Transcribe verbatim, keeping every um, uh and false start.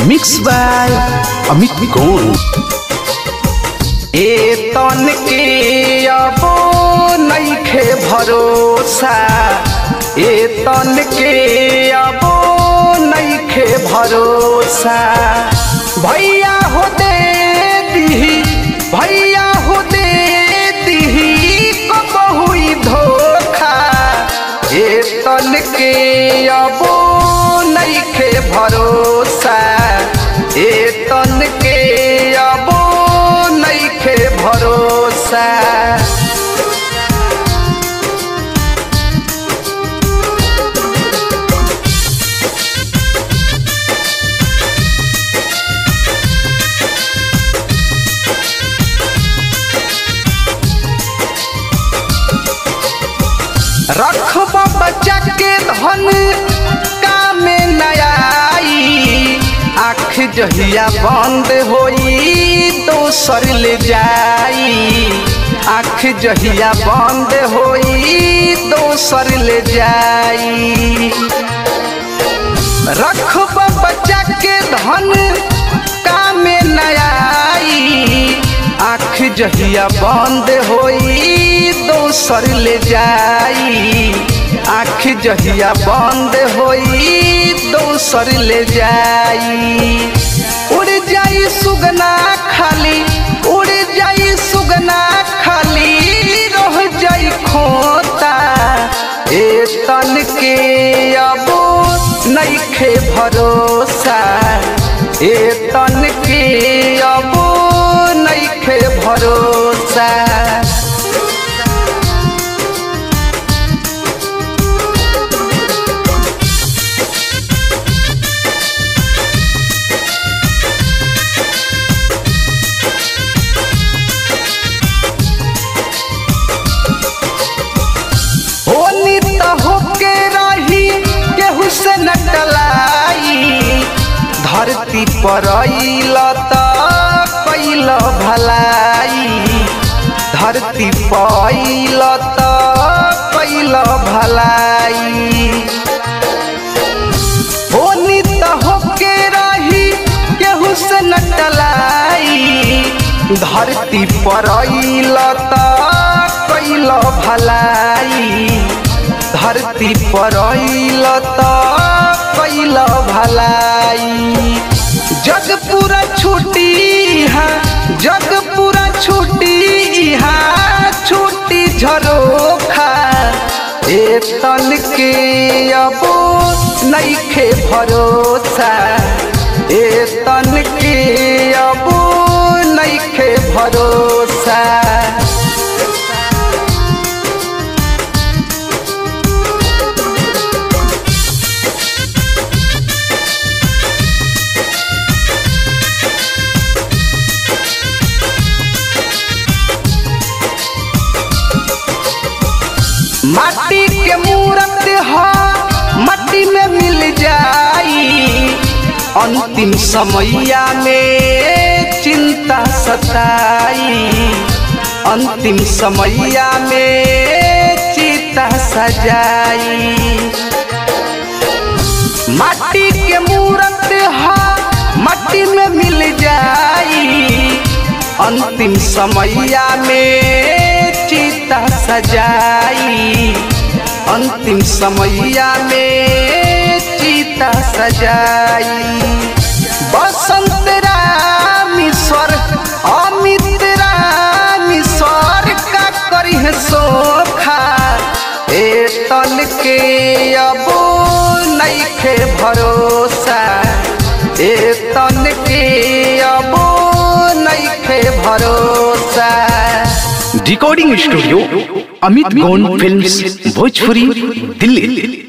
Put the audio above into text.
Mix by Amit गोन। ए तन के अबो नइखे भरोसा, ए तन के अबो नइखे भरोसा। भैया हो दे दी, भैया हो दे दी कबहू धोखा। ए तन के अबो नइखे भरोसा, ए तन के अबो नइखे भरोसा। रखबा बच्चा के धन काम न आई, आँख जहिया बंद होई दोसर ले जाई। आँख जहिया बंद होई दोसर ले जाई। रखबा बच्चा के धन काम न आई, आँख जहिया बंद होई दोसर ले जाई। आँख जहिया बंद होई दोसर ले जाई। उड़ जाई सुगना खाली, उड़ जाई सुगना खाली, रह जाई खोता। ए तन के अबो नइखे भरोसा, ए तन के अबो नइखे भरोसा। होनी त होके रही केहू से न टलाई, धरती पर अइल त कैल भलाई। धरती पर अइल त कैल भलाई। होनी त होके रही केहू से न टलाई, धरती पर अइल त कैल भलाई। धरती पर अइल त कैल भलाई। जग पूरा छूटी है, जग पूरा छूटी है, छूटी झरोखा। ए तन के अबो नइखे भरोसा, ए तन के अबो नइखे भरोसा। माटी के मूरत हा माटी में मिल जाई, अंतिम समैया में चिंता सताई। अंतिम समैया में चिता सजाई। माटी के मूरत हा माटी में मिल जाई, अंतिम समैया में चिता सजाई। अंतिम समैया में चिता सजाई। बसंत रामेश्वर अमित रामेश्वर का करी है सोखा। ए तन के अबो नइखे भरोसा, ए तन के अबो नइखे भरोसा। रिकॉर्डिंग स्टूडियो अमित गोन फिल्म्स, भोजपुरी, दिल्ली।